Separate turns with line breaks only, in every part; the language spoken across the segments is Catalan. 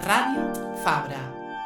Ràdio Fabra.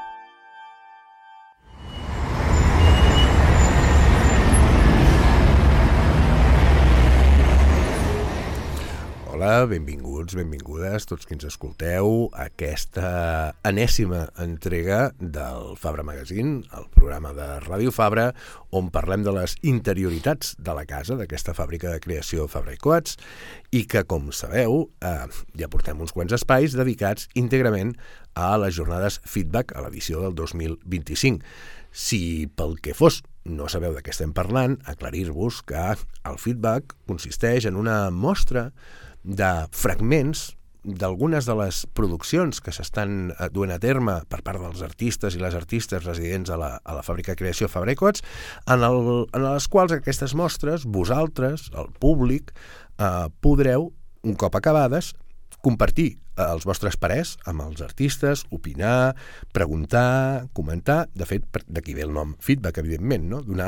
Hola, benvinguts, benvingudes, tots qui ens escolteu a aquesta enèsima entrega del Fabra Magazine, el programa de Ràdio Fabra, on parlem de les interioritats de la casa, d'aquesta fàbrica de creació Fabra i Coats, i que, com sabeu, ja portem uns quants espais dedicats íntegrament a les jornades Feedback a l'edició del 2025. Si pel que fos no sabeu de què estem parlant, aclarir-vos que el Feedback consisteix en una mostra de fragments d'algunes de les produccions que s'estan duent a terme per part dels artistes i les artistes residents a la fàbrica de creació Fabra i Coats, en les quals aquestes mostres, vosaltres, el públic, podreu, un cop acabades, compartir els vostres parers amb els artistes, opinar, preguntar, comentar. De fet, d'aquí ve el nom feedback, evidentment, no? Donar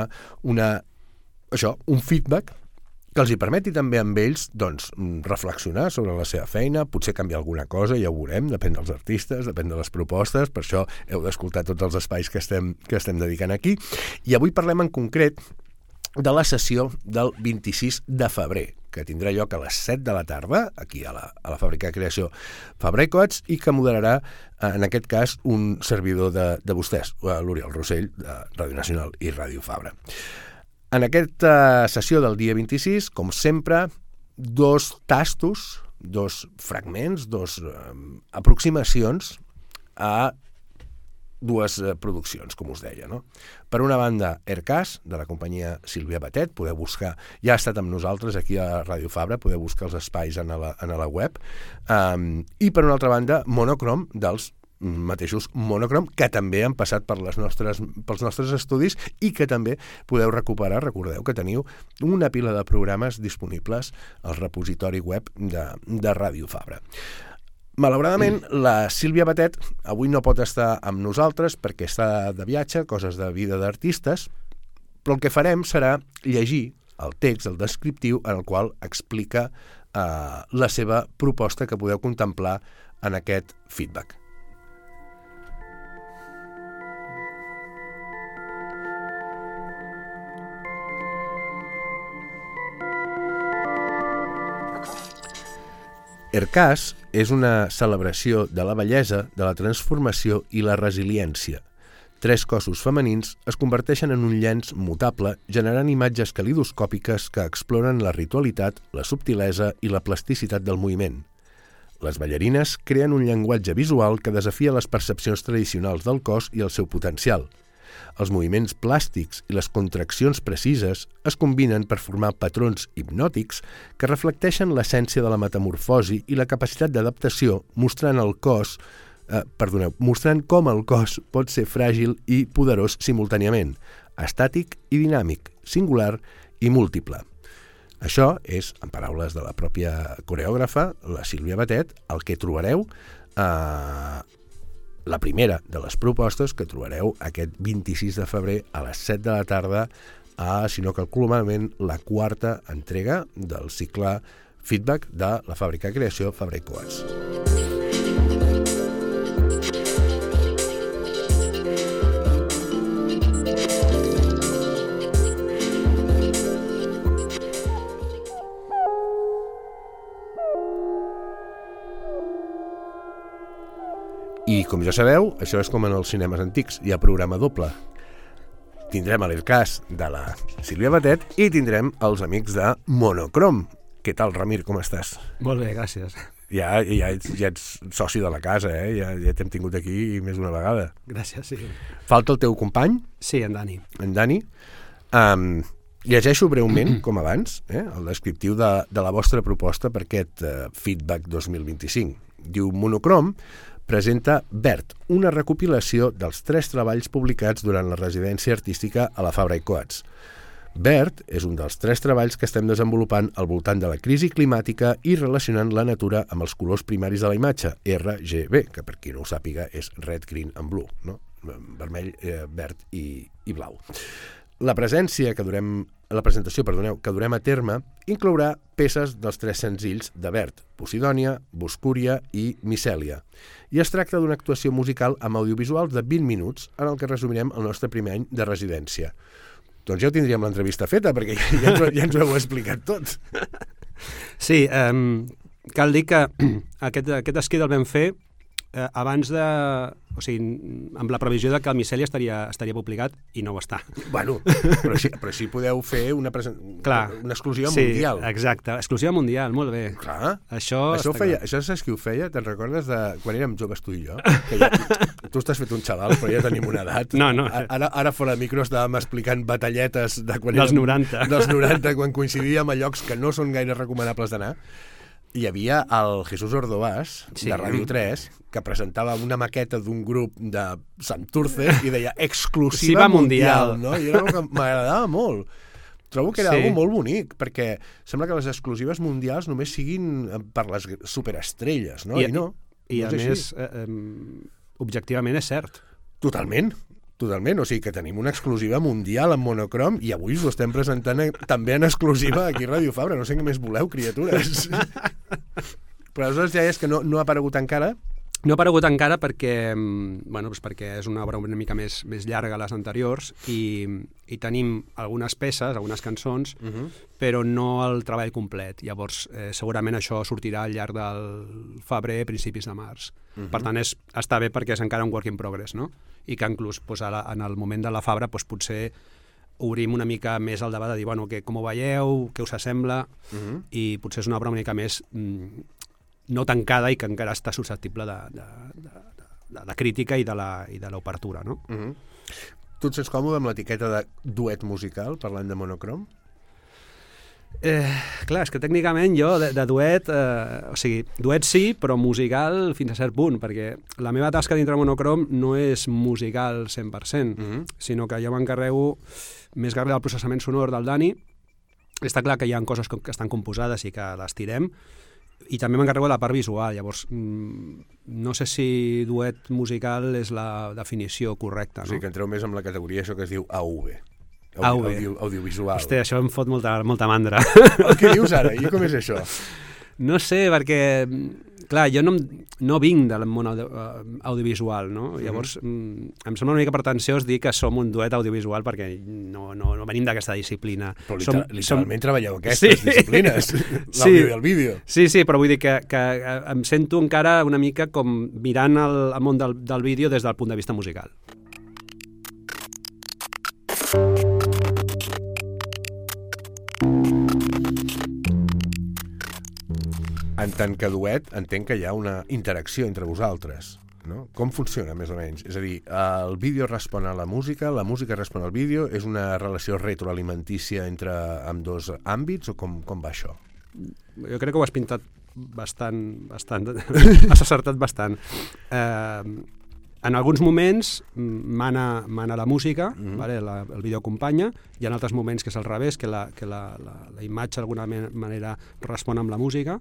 un feedback que els hi permeti també amb ells reflexionar sobre la seva feina, potser canviar alguna cosa, ja ho veurem, depèn dels artistes, depèn de les propostes, per això heu d'escoltar tots els espais que estem dedicant aquí. I avui parlem en concret de la sessió del 26 de febrer, que tindrà lloc a les 7 de la tarda, aquí a la fàbrica de creació Fabra i Coats, i que moderarà, en aquest cas, un servidor de vostès, l'Oriol Rossell, de Ràdio Nacional i Ràdio Fabra. En aquesta sessió del dia 26, com sempre, dos tastos, dos fragments, dos aproximacions a dues produccions, com us deia, no? Per una banda, Aircast, de la companyia Sílvia Batet, podeu buscar, ja ha estat amb nosaltres aquí a Ràdio Fabra, podeu buscar els espais en la web, i per una altra banda, Monocrom, dels mateixos Monocrom, que també han passat pels nostres estudis i que també podeu recuperar. Recordeu que teniu una pila de programes disponibles al repositori web de Ràdio Fabra. Malauradament, la Sílvia Batet avui no pot estar amb nosaltres perquè està de viatge, coses de vida d'artistes, però el que farem serà llegir el text, el descriptiu, en el qual explica la seva proposta que podeu contemplar en aquest feedback. Aircast és una celebració de la bellesa, de la transformació i la resiliència. Tres cossos femenins es converteixen en un llenç mutable, generant imatges calidoscòpiques que exploren la ritualitat, la subtilesa i la plasticitat del moviment. Les ballarines creen un llenguatge visual que desafia les percepcions tradicionals del cos i el seu potencial. Els moviments plàstics i les contraccions precises es combinen per formar patrons hipnòtics que reflecteixen l'essència de la metamorfosi i la capacitat d'adaptació, mostrant com el cos pot ser fràgil i poderós simultàniament, estàtic i dinàmic, singular i múltiple. Això és, en paraules de la pròpia coreògrafa, la Sílvia Batet, el que trobareu la primera de les propostes que trobareu aquest 26 de febrer a les 7 de la tarda si no calculo malament, la quarta entrega del cicle Feedback de la fàbrica de creació Fabra i Coats. I com ja sabeu, això és com en els cinemes antics, hi ha programa doble. Tindrem l'Aircast de la Sílvia Batet i tindrem els amics de Monocrom. Què tal, Ramir, com estàs?
Molt bé, gràcies.
Ja ets soci de la casa, ja t'hem tingut aquí més d'una vegada.
Gràcies, sí.
Falta el teu company?
Sí, en Dani.
En Dani. Llegeixo breument, com abans, el descriptiu de la vostra proposta per aquest Feedback 2025. Diu: Monocrom presenta Verd, una recopilació dels 3 treballs publicats durant la residència artística a la Fabra i Coats. Verd és un dels 3 treballs que estem desenvolupant al voltant de la crisi climàtica i relacionant la natura amb els colors primaris de la imatge, RGB, que per qui no ho sàpiga és Red, Green and Blue, no? Vermell, verd i blau. La presència que durem que durem a terme inclourà peces dels 3 senzills de Verd, Posidònia, Boscúria i Micèlia. I es tracta d'una actuació musical amb audiovisuals de 20 minuts en el que resumirem el nostre primer any de residència. Doncs ja ho tindríem l'entrevista feta, perquè ja ens ho heu explicat tot.
Sí, cal dir que aquest esquí el vam fer abans de... O sigui, amb la previsió de que el Micèlia estaria publicat i no ho està.
Bueno, però així podeu fer una exclusiva mundial.
Sí, exacte, exclusiva mundial, molt bé.
Clar,
això
saps qui ho feia? Te'n recordes de quan érem joves tu i jo? Que tu estàs fet un xaval, però ja tenim una edat.
No.
Ara fora de micro estàvem explicant batalletes de quan
dels 90.
Dels 90, quan coincidíem a llocs que no són gaire recomanables d'anar. Hi havia el Jesús Ordovàs, de Ràdio 3, que presentava una maqueta d'un grup de Santurce i deia exclusiva mundial, no? I era que m'agradava molt. Trobo que era algo molt bonic, perquè sembla que les exclusives mundials només siguin per les superestrelles, no?
I a més, objectivament és cert.
Totalment, o sigui que tenim una exclusiva mundial en monocrom i avui us ho estem presentant també en exclusiva aquí a Ràdio Fabra. No sé què més voleu, criatures. Però aleshores ja és que no ha aparegut encara.
No ha aparegut encara perquè, perquè és una obra una mica més llarga a les anteriors i tenim algunes peces, algunes cançons, però no el treball complet. Llavors, segurament això sortirà al llarg del febrer, principis de març. Per tant, està bé perquè és encara un work in progress, no? I que inclús en el moment de la Fabra potser obrim una mica més el debat de dir, com ho veieu, què us sembla, i potser és una obra una mica més no tancada i que encara està susceptible de crítica i de l'obertura, no?
Tu et sents còmode amb l'etiqueta de duet musical, parlant de monocrom?
Clar, és que tècnicament jo de duet, duet sí, però musical fins a cert punt, perquè la meva tasca dintre monocrom no és musical 100%, sinó que jo m'encarrego més que res del processament sonor del Dani. Està clar que hi ha coses que estan composades i que les tirem, i també m'encarrego de la part visual. Llavors, no sé si duet musical és la definició correcta, no?
O sigui que entreu més amb la categoria això que es diu AV. Audiovisual.
Hòstia, això em fot molta mandra.
Què dius ara? I com és això?
No sé, perquè, clar, jo no vinc del món audiovisual, no? Llavors, em sembla una mica pretensiós dir que som un duet audiovisual perquè no venim d'aquesta disciplina.
Però literalment treballeu aquestes disciplines, l'àudio i el vídeo.
Sí, però vull dir que em sento encara una mica com mirant el món del vídeo des del punt de vista musical.
En tant que duet, entenc que hi ha una interacció entre vosaltres, no? Com funciona, més o menys? És a dir, el vídeo respon a la música respon al vídeo, és una relació retroalimentícia entre ambdós àmbits, o com va això?
Jo crec que ho has pintat bastant has acertat bastant. En alguns moments mana la música, vale? El vídeo acompanya, i en altres moments que és al revés, que la imatge d'alguna manera respon amb la música.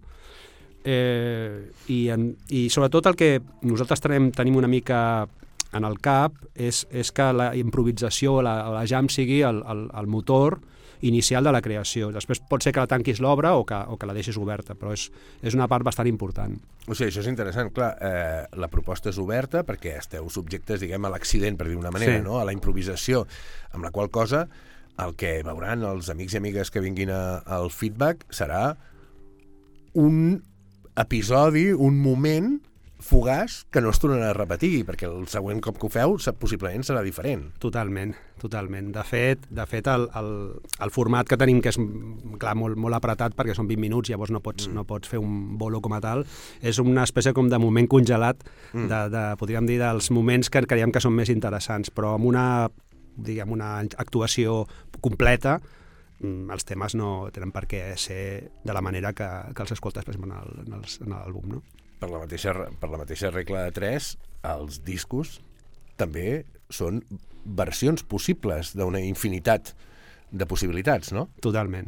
I sobretot el que nosaltres tenim una mica en el cap és que la improvisació o la jam sigui el motor inicial de la creació. Després pot ser que la tanquis l'obra o que la deixis oberta, però és una part bastant important.
O sigui, això és interessant. Clar, la proposta és oberta perquè esteu subjectes, diguem, a l'accident, per dir d'una manera, no? A la improvisació, amb la qual cosa el que veuran els amics i amigues que vinguin al feedback serà un episodi, un moment fugaç que no es tornarà a repetir, perquè el següent cop que ho feu possiblement serà diferent.
Totalment. De fet el format que tenim, que és clar, molt apretat perquè són 20 minuts, llavors no pots fer un bolo com a tal, és una espècie com de moment congelat, podríem dir, dels moments que creiem que són més interessants, però amb una actuació completa els temes no tenen per què ser de la manera que els escoltes, per exemple, en l'àlbum, no?
Per la mateixa regla de 3, els discos també són versions possibles d'una infinitat de possibilitats, no?
Totalment.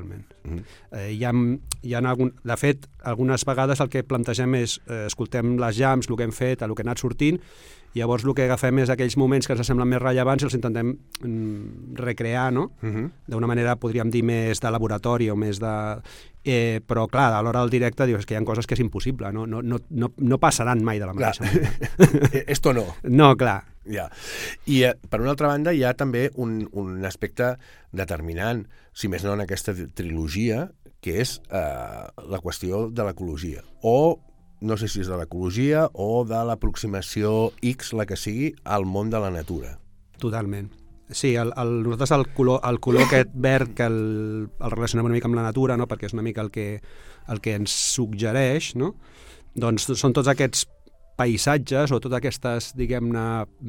De fet, algunes vegades el que plantegem és escoltem les jams, el que hem fet, el que ha anat sortint, i llavors el que agafem és aquells moments que ens semblen més rellevants i els intentem recrear, no? D'una manera, podríem dir, més de laboratori o més de... però, clar, a l'hora del directe dius que hi ha coses que és impossible, no passaran mai de la mateixa manera.
Esto no.
No, clar.
Ja. I per una altra banda hi ha també un aspecte determinant, si més no en aquesta trilogia, que és la qüestió de l'ecologia. O no sé si és de l'ecologia o de l'aproximació X, la que sigui, al món de la natura.
Totalment. Sí, nosaltres el color aquest verd que el relacionem una mica amb la natura, no? Perquè és una mica el que ens suggereix, no? Doncs són tots aquests paisatges o totes aquestes, diguem-ne,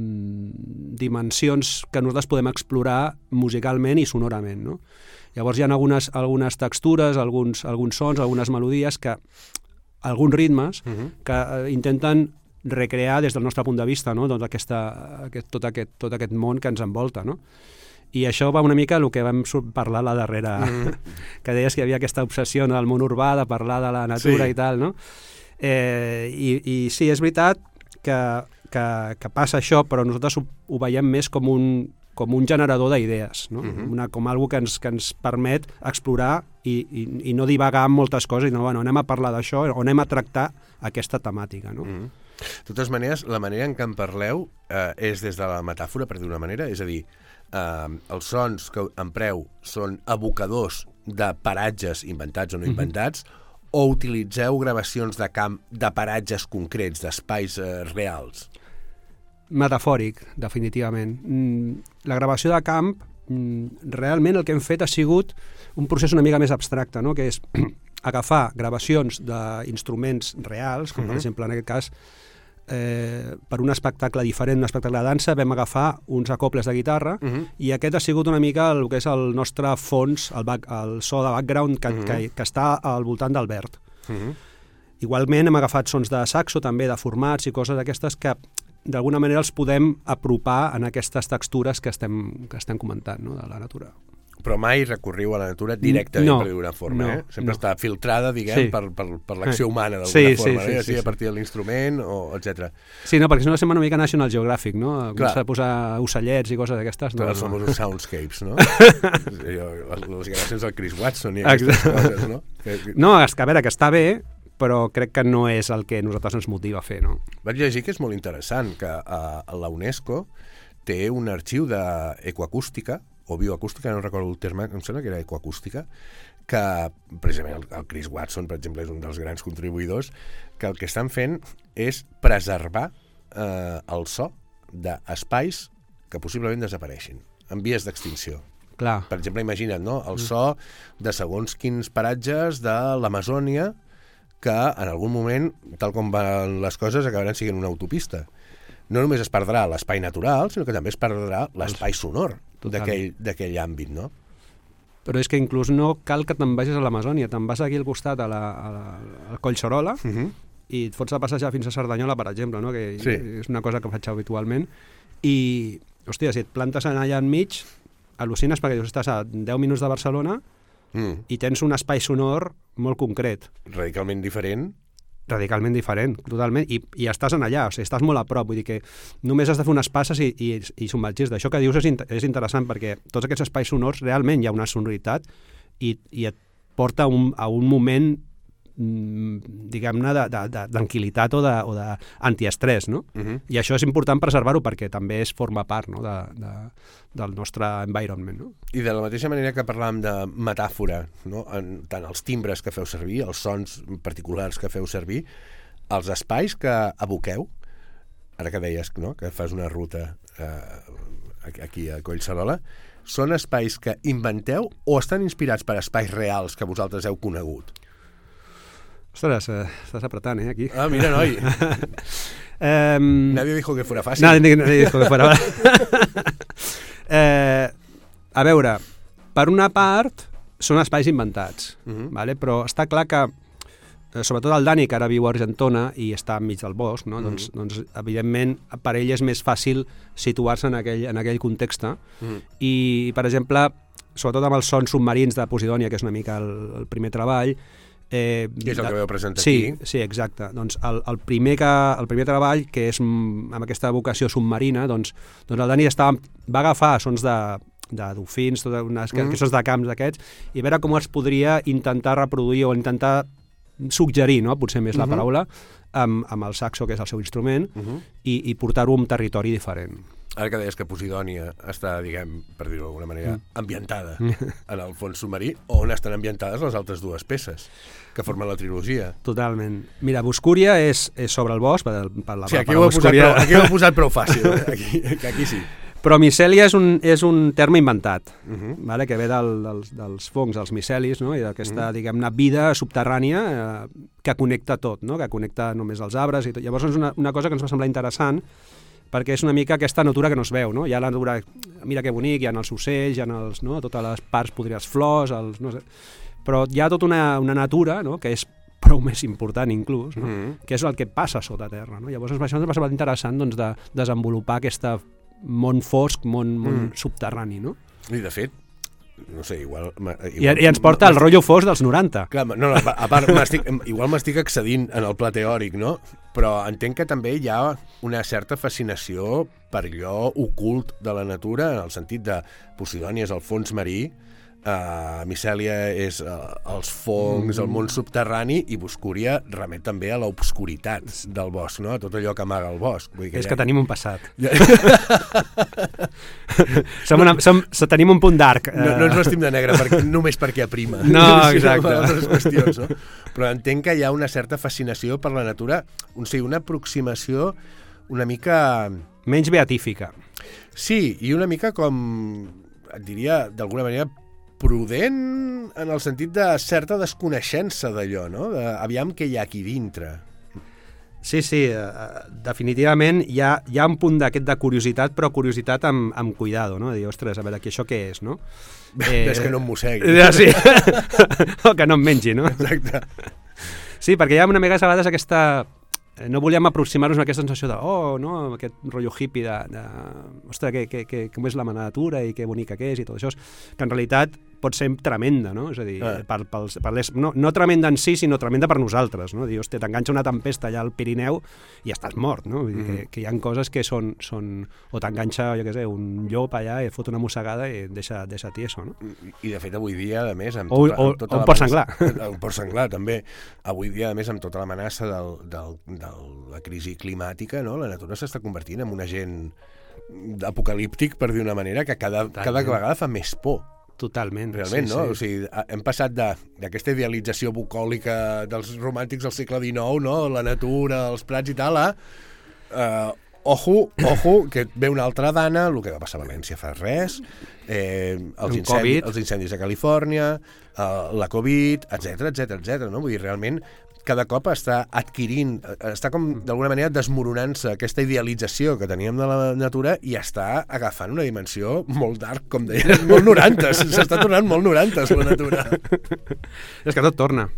dimensions que nosaltres podem explorar musicalment i sonorament, no? Llavors hi ha algunes textures, alguns sons, algunes melodies alguns ritmes que intenten recrear des del nostre punt de vista, no? Doncs tot aquest món que ens envolta, no? I això va una mica el que vam parlar la darrera, que deies que hi havia aquesta obsessió del món urbà, de parlar de la natura i tal, no? I sí, és veritat que passa això, però nosaltres ho veiem més com un generador d'idees, no? Com algo que ens permet explorar i no divagar amb moltes coses, i no, bueno, anem a parlar d'això o anem a tractar aquesta temàtica, no?
De totes maneres, la manera en què en parleu és des de la metàfora, per dir una manera, és a dir, els sons que empreu són evocadors de paratges inventats o no inventats, o utilitzeu gravacions de camp de paratges concrets, d'espais reals?
Metafòric, definitivament. La gravació de camp, realment el que hem fet ha sigut un procés una mica més abstracte, no? Que és agafar gravacions d'instruments reals, com per exemple en aquest cas, per un espectacle diferent, un espectacle de dansa, vam agafar uns acoples de guitarra i aquest ha sigut una mica el que és el nostre fons, el so de background que està al voltant del verd. Igualment hem agafat sons de saxo, també de formats i coses d'aquestes que d'alguna manera els podem apropar en aquestes textures que estem comentant, no? De la natura.
Però mai recorriu a la natura directament, per dir-ho forma, Sempre està filtrada, diguem, per l'acció humana d'alguna forma, ja sigui a partir de l'instrument, etc.
Sí, no, perquè si no sembla una mica National Geographic, no? Comença a posar ocellets i coses d'aquestes.
Els famosos soundscapes, no? Les gravacions del Chris Watson i aquestes coses, no?
No, és que a veure, que està bé, però crec que no és el que a nosaltres ens motiva a fer, no?
Vaig llegir que és molt interessant, que la UNESCO té un arxiu d'ecoacústica, o bioacústica, no recordo el terme, em sembla que era ecoacústica, que precisament el Chris Watson, per exemple, és un dels grans contribuïdors, que el que estan fent és preservar el so d'espais que possiblement desapareixin, en vies d'extinció.
Clar.
Per exemple, imagina't, no? El so de segons quins paratges de l'Amazònia que en algun moment, tal com van les coses, acabaran sent una autopista. No només es perdrà l'espai natural, sinó que també es perdrà l'espai sonor d'aquell àmbit, no?
Però és que inclús no cal que te'n vagis a l'Amazònia, te'n vas aquí al costat al Collserola i et fots a passejar fins a Cerdanyola, per exemple, no? Que és una cosa que faig habitualment, i, hòstia, si et plantes allà enmig, al·lucines perquè estàs a 10 minuts de Barcelona i tens un espai sonor molt concret.
Radicalment diferent, totalment, i estàs en allà, o sigui, estàs molt a prop, vull dir que només has de fer unes passes i submergir-te. Això que dius és interessant perquè tots aquests espais sonors realment hi ha una sonoritat i et porta a un moment, diguem-ne, de tranquil·litat o d'antiestrès, no? I això és important preservar-ho perquè també forma part, no? Del nostre environment, no? I de la mateixa manera que parlàvem de metàfora, no? Tant els timbres que feu servir, els sons particulars que feu servir, els espais que evoqueu, ara que deies, no? Que fas una ruta aquí a Collserola, són espais que inventeu o estan inspirats per espais reals que vosaltres heu conegut?
Ostres, estàs apretant, aquí.
Ah, mira, noi. Nadie dijo que fuera fàcil.
Nadie dijo que fuera fàcil. A veure, per una part, són espais inventats, vale? Però està clar que, sobretot el Dani, que ara viu a Argentona i està enmig del bosc, no? Doncs, evidentment, per ell és més fàcil situar-se en aquell context. I, per exemple, sobretot amb els sons submarins de Posidònia, que és una mica el primer treball.
Que és el que veu presentar
aquí.
Sí,
exacte. Doncs el primer treball, que és amb aquesta vocació submarina, doncs el Dani va agafar sons de dofins, sons de camps d'aquests, i veure com es podria intentar reproduir o intentar suggerir, no? Potser més la paraula, amb el saxo, que és el seu instrument, i portar-ho a un territori diferent.
Ara que deies que Posidònia està, diguem, per dir-ho d'alguna manera, ambientada en el fons submarí, on estan ambientades les altres dues peces que formen la trilogia.
Totalment. Mira, Boscúria és sobre el bosc, per la
sí, aquí ho he posat prou fàcil, aquí sí.
Però micèlia és un terme inventat, vale? Que ve dels fongs, dels micelis, no? I d'aquesta, diguem-ne, vida subterrània que connecta tot, no? Que connecta només els arbres i tot. Llavors és una cosa que ens va semblar interessant, perquè és una mica aquesta natura que no es veu, no? Hi ha la natura, mira que bonic, hi ha els ocells, hi ha totes les parts, podria les flors, no sé, però hi ha tota una natura, no? Que és prou més important inclús, no? Que és el que passa sota terra, no? Llavors això ens va semblar interessant, doncs, de desenvolupar aquest món fosc, món subterrani, no?
I de fet, no sé, igual...
I ens porta el rotllo fosc dels 90.
Clar, no, a part, igual m'estic excedint en el pla teòric, no? Però entenc que també hi ha una certa fascinació per allò ocult de la natura, en el sentit de Posidònia és el fons marí, Micèlia és els fongs, el món subterrani, i Boscúria remet també a l'obscuritat del bosc, no? A tot allò que amaga el bosc. Vull dir que
és que tenim un passat. Tenim un punt d'arc.
No ens vestim de negre només perquè aprima.
No, exacte.
Altres qüestions, no? Però entenc que hi ha una certa fascinació per la natura, una aproximació una mica...
menys beatífica.
Sí, i una mica com, et diria, d'alguna manera, prudent en el sentit de certa desconeixença d'allò, no? Aviam què hi ha aquí dintre.
Sí, definitivament hi ha un punt d'aquest de curiositat, però curiositat amb cuidado, no? De dir, ostres, a veure, això què és, no?
És que no em mossegui.
Sí, o que no em mengi, no?
Exacte.
Sí, perquè hi ha una mica a vegades aquesta... No volíem aproximar-nos a aquesta sensació de no? Aquest rotllo hippie ostres, com és la natura i que bonica que és i tot això, que en realitat pot ser tremenda, no? És a dir, no tremenda en si, sinó tremenda per nosaltres, no? Dir, hòstia, t'enganxa una tempesta allà al Pirineu i estàs mort, no? Vull dir que hi ha coses que són... O t'enganxa, jo què sé, un llop allà i et fot una mossegada i deixa tieso, no?
I de fet avui dia, a més...
O un port senglar.
Un port senglar, també. Avui dia, a més, amb tota l'amenaça de la crisi climàtica, no? La natura s'està convertint en un agent apocalíptic, per dir una manera, que cada vegada fa més por.
Totalment.
Realment, no? Sí. O sigui, hem passat d'aquesta idealització bucòlica dels romàntics del segle XIX, no? La natura, els prats i tal, ojo, que ve una altra dana, el que va passar a València fa res, els incendis a Califòrnia, la Covid, etc, no? Vull dir, realment, cada cop està com d'alguna manera desmoronant-se aquesta idealització que teníem de la natura i està agafant una dimensió molt dark, com deia, molt 90, s'està tornant molt 90 la natura.
És que tot torna.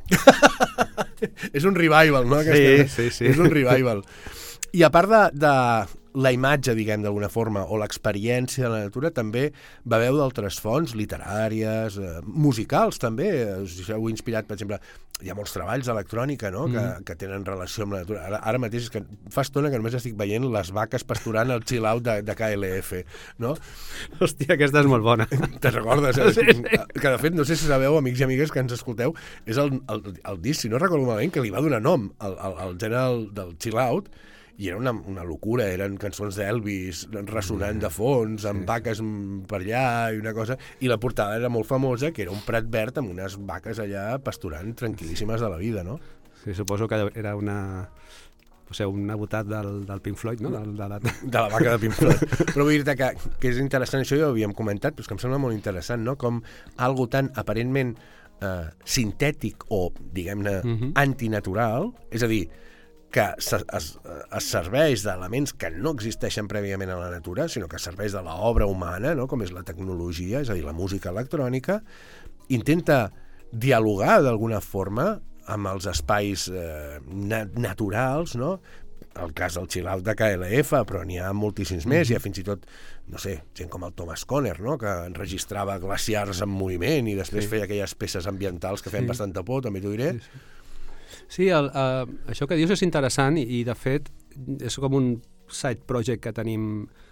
És un revival, no?
Sí.
És un revival. I a part de la imatge, diguem, d'alguna forma, o l'experiència de la natura, també beveu d'altres fonts literàries, musicals, també. Us heu inspirat, per exemple, hi ha molts treballs d'electrònica, no?, que tenen relació amb la natura. Ara mateix és que fa estona que només estic veient les vaques pasturant el chill out de KLF, no?
Hòstia, aquesta és molt bona.
Te'n recordes? Sí. Que, de fet, no sé si sabeu, amics i amigues que ens escolteu, és el disc, si no recordo malament, que li va donar nom al gènere del chill out, i era una locura, eren cançons d'Elvis ressonant de fons, amb vaques per allà i una cosa, i la portada era molt famosa, que era un prat verd amb unes vaques allà pasturant tranquil·líssimes de la vida, no?
Sí, suposo que era una botat del Pink Floyd, no? De
la vaca de Pink Floyd. Però vull dir-te que és interessant, això ja ho havíem comentat, però és que em sembla molt interessant, no? Com algo tan aparentment sintètic o, diguem-ne, antinatural, és a dir, que es serveix d'elements que no existeixen prèviament a la natura, sinó que serveix de l'obra humana, no? Com és la tecnologia, és a dir, la música electrònica, intenta dialogar d'alguna forma amb els espais naturals, no? el cas del chill out de KLF, però n'hi ha moltíssims més. Hi ha fins i tot, no sé, gent com el Thomas Conner, no?, que enregistrava glaciars en moviment i després feia aquelles peces ambientals que feien bastanta por, també t'ho diré.
Sí, això que dius és interessant i de fet és com un side project que tenim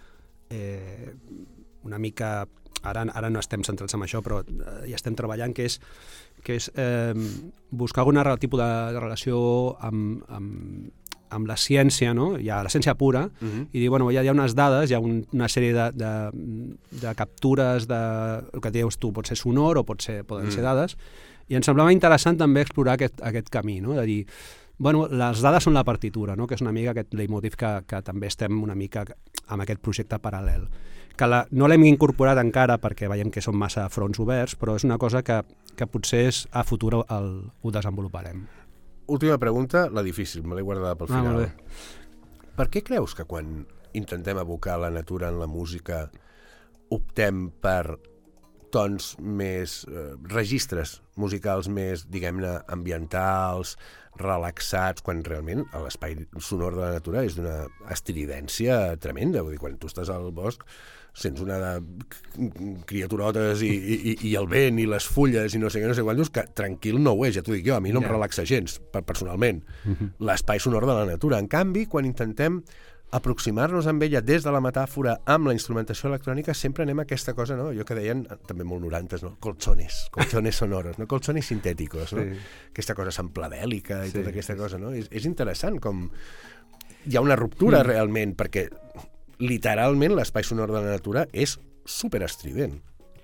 una mica... Ara no estem centrats en això, però hi estem treballant, que és buscar algun tipus de relació amb la ciència, no? Hi ha la ciència pura, i dir, bueno, hi ha unes dades, hi ha una sèrie de captures el que dius tu, pot ser sonor o poden ser dades, i ens semblava interessant també explorar aquest camí, no? De dir, bueno, les dades són la partitura, no?, que és una mica aquest leitmotiv que també estem una mica amb aquest projecte paral·lel. Que no l'hem incorporat encara perquè veiem que són massa fronts oberts, però és una cosa que potser a futur ho desenvoluparem.
Última pregunta, la difícil, me l'he guardada pel final.
Molt bé.
Per què creus que quan intentem evocar la natura en la música optem per tons més, registres musicals més, diguem-ne, ambientals, relaxats, quan realment l'espai sonor de la natura és d'una estridència tremenda? Vull dir, quan tu estàs al bosc sents una de criaturotes i el vent i les fulles i no sé què, no sé quantos, que tranquil no ho és, ja t'ho dic jo, a mi no em relaxa gens, personalment, l'espai sonor de la natura. En canvi, quan intentem aproximar-nos amb ella des de la metàfora amb la instrumentació electrònica, sempre anem a aquesta cosa, no? Jo que deien, també molt 90s, no? Colchones sonoros, no? Colchones sintèticos, no? Aquesta cosa sampladèlica i tota aquesta cosa, no? És interessant com hi ha una ruptura realment, perquè literalment l'espai sonor de la natura és superestrident.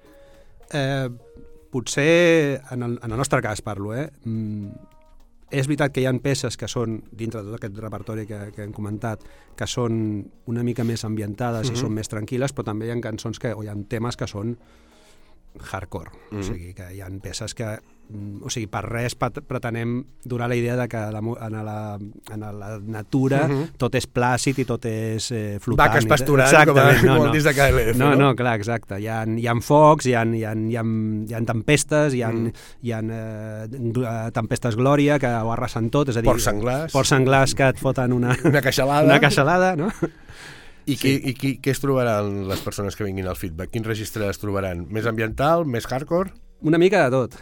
Potser, en el nostre cas parlo, és veritat que hi ha peces que són, dintre de tot aquest repertori que hem comentat, que són una mica més ambientades i són més tranquil·les, però també hi ha cançons o hi ha temes que són hardcore, o sigui, que hi ha peces que, o sigui, per res pretenem donar la idea de que en la natura tot és plàcid i tot és flotant.
Vaques pasturant, com el disc de KLF.
No, clar, exacte. Hi ha focs, hi ha tempestes, hi ha tempestes glòria que ho arrasen tot, és a dir, porcs senglars que et foten una queixalada, no?
I què es trobaran les persones que vinguin al feedback? Quin registre es trobaran? Més ambiental? Més hardcore?
Una mica de tot.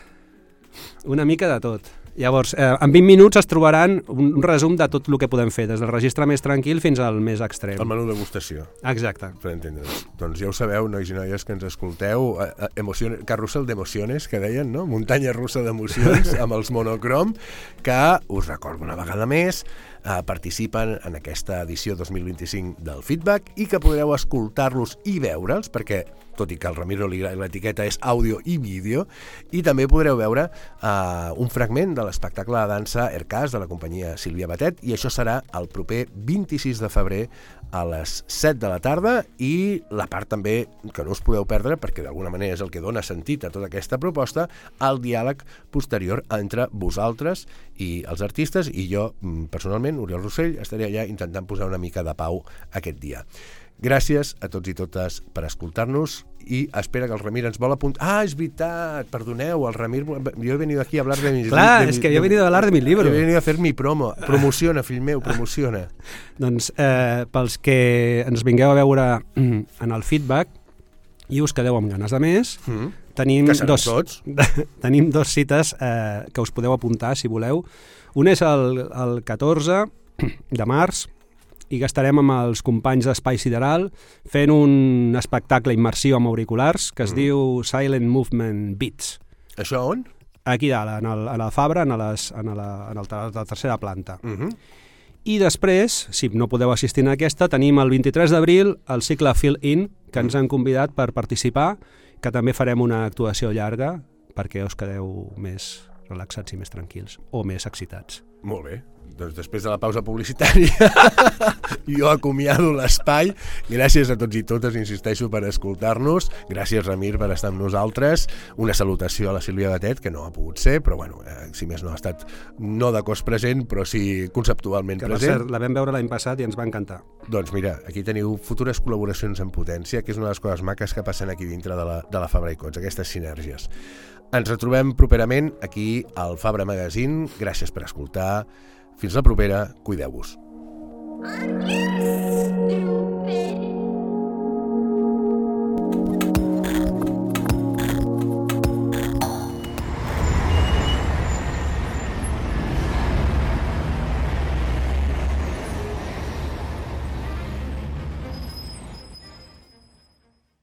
Llavors, en 20 minuts es trobaran un resum de tot el que podem fer, des del registre més tranquil fins al més extrem.
El menú degustació.
Exacte.
Per entendre's. Doncs ja ho sabeu, nois i noies que ens escolteu, carrusel d'emocions, que deien, no? Muntanya russa d'emocions amb els monocrom, que us recordo una vegada més, participen en aquesta edició 2025 del Feedback i que podreu escoltar-los i veure'ls, perquè, tot i que el Ramiro l'etiqueta és àudio i vídeo, i també podreu veure un fragment de l'espectacle de dansa Ercas de la companyia Sílvia Batet, i això serà el proper 26 de febrer a les 7 de la tarda, i la part també que no us podeu perdre, perquè d'alguna manera és el que dona sentit a tota aquesta proposta, el diàleg posterior entre vosaltres i els artistes, i jo, personalment, Oriol Rossell, estaré allà intentant posar una mica de pau aquest dia. Gràcies a tots i totes per escoltar-nos, i espera que el Ramir ens vol apuntar. Ah, és veritat, perdoneu, el Ramir... Jo he venido aquí a hablar de mis...
Clar, és que jo he venido a hablar de mi libro.
He venido a hacer mi promo. Promociona, fill meu, promociona.
Doncs pels que ens vingueu a veure en el feedback i us quedeu amb ganes de més, tenim dos cites que us podeu apuntar, si voleu. Un és el 14 de març, i que estarem amb els companys d'Espai Sideral fent un espectacle immersiu amb auriculars que es diu Silent Movement Beats.
Això on?
Aquí dalt, a la Fabra, a la tercera planta. I després, si no podeu assistir a aquesta, tenim el 23 d'abril el cicle Fill In, que ens han convidat per participar, que també farem una actuació llarga perquè us quedeu més relaxats i més tranquils, o més excitats.
Molt bé. Doncs després de la pausa publicitària jo acomiado l'espai. Gràcies a tots i totes, insisteixo, per escoltar-nos. Gràcies, Ramir, per estar amb nosaltres. Una salutació a la Sílvia Batet, que no ha pogut ser, però bueno, si més no ha estat no de cos present, però sí conceptualment present.
Que per cert, la vam veure l'any passat i ens va encantar.
Doncs mira, aquí teniu futures col·laboracions en potència, que és una de les coses maques que passen aquí dintre de la Fabra i Cots, aquestes sinergies. Ens retrobem properament aquí al Fabra Magazine. Gràcies per escoltar. Fins la propera, cuideu-vos.
Stupid